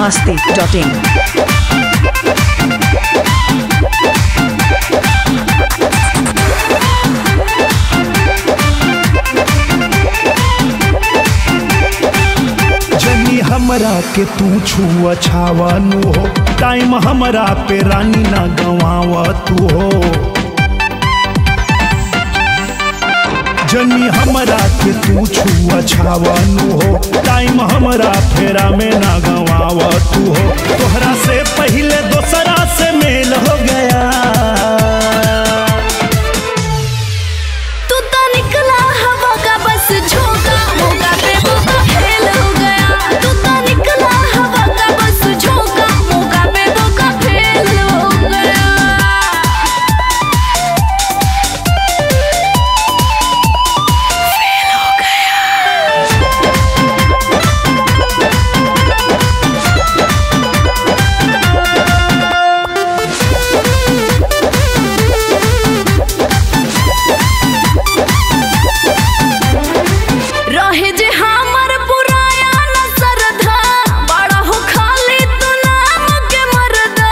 biharmasti.in। हमरा के तू छुआ छावनु हो, टाइम हमरा पे रानी ना गवावा तू हो। जनी हमरा के तू छुआ छावनु हो, टाइम हमरा फेरा में ना गवावा तू हो। तोहरा से पहले दोसरा से मेल हो गया, तू तो निकला हवा का बस झोंका, मौका पे मौका फेल हो गया। तू तो निकला हवा का बस झोंका, मौका पे मौका फेल हो गया। फेल हो रहे जे हमर पुराया न सरधा, बड़ा हो खाली तू नाम के मरदा।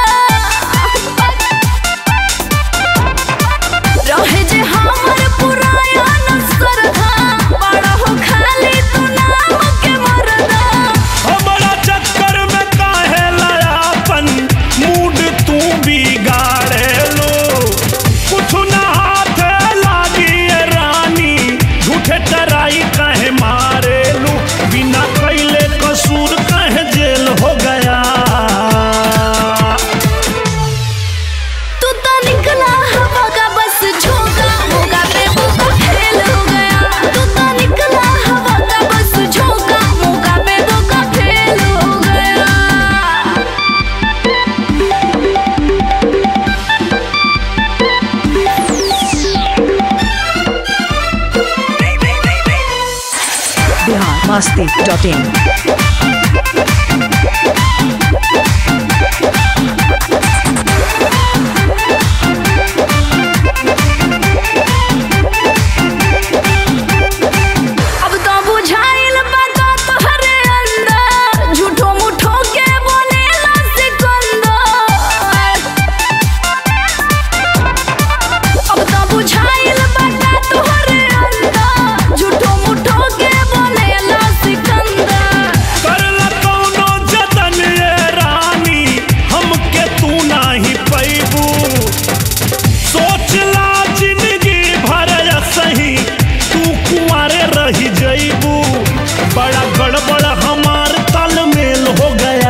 रहे जे हमर पुराया न सरधा, बड़ा हो खाली तू नाम के मरदा। हमारा चक्कर में काहे लायापन मूड तू बिगाड़े लो। कुछ ना हाथ लागी रानी, झूठे टराई काहे मारे लो। बिना कैले कसूर काहे जेल हो गया, तू तो निकला हवा का बस झोंका, मौका पे मौका फेल हो गया। तू तो निकला हवा का बस झोंका, मौका पे मौका फेल हो गया। biharmasti.in। अब तो बुझाइल बात तोहरे अंदर, झूठो मुठो के बोलेला सिकंदर। अब तो बुझाइल बात तोहरे अंदर, झूठो मुठो के बोलेला सिकंदर। करला कौनो जतन ये रानी, हमके तू नाही पैबू। सोचला जिंदगी भर सही, तू कुंवारे रही जईबू। बड़ा गड़बड़ हमार तालमेल हो गया,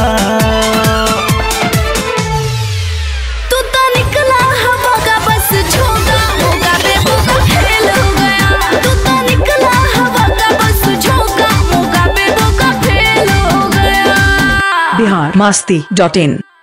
तू तो निकला हवा का बस झोंका, मौका पे मौका फेल हो गया। तू तो निकला हवा का बस झोंका, मौका पे मौका फेल हो गया। biharmasti.in।